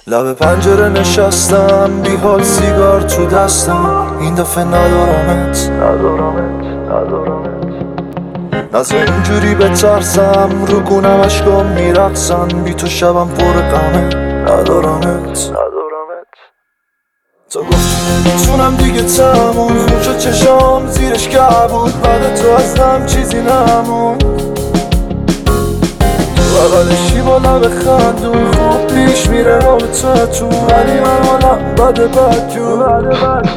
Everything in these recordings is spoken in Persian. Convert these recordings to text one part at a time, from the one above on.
لب پنجره نشستم بی حال سیگار تو دستم، این دفعه ندارمت. نزه اینجوری بترسم، رو گونم اشکام میرقصن، بی تو شبم پر غمه. ندارمت. تو گفتی نمیتونم دیگه تموم، خون شد چشام زیرش کبود، بعد تو ازم چیزی نمون. بغلشی با لب خندون، خوب پیش میره رابطه تو، ولی من حالم بده بدجور.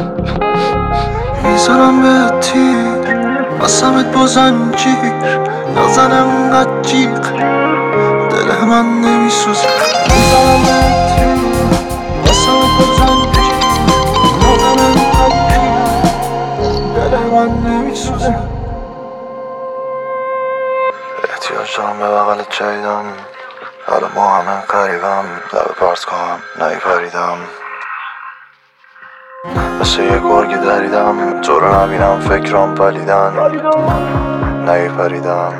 میزنم به تیر بسمت با زنجیر، نزنم اونقدر جیغ دل من نمیسوزه. میزنم به تیر بسمت با زنجیر، نزنم اونقدر جیغ دل من نمیسوزه. احتیاج دارم به بغلت جدیدم، حالا ما همه قریبم، لب پرت کنم نیپریدم. مثل یه گرگ دریدم، تو رو نبینم فکرام پلیدن، نیپریدم.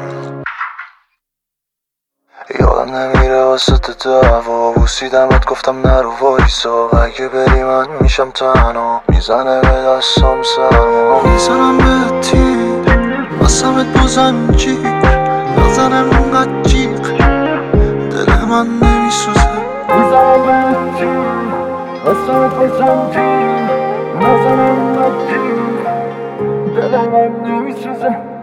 یادم نمیره واسه دعوا بوسیدمت گفتم نرو وایسا، اگه بری من میشم تنها، میزنه به دستم سرما. میزنم به تیر بسمت با زنجیر، نزنم اونقدر جیغ دل من نمیسوزه. میزنم به تیر بسمت با زنجیر، نزنم اونقدر جیغ دل من نمیسوزه.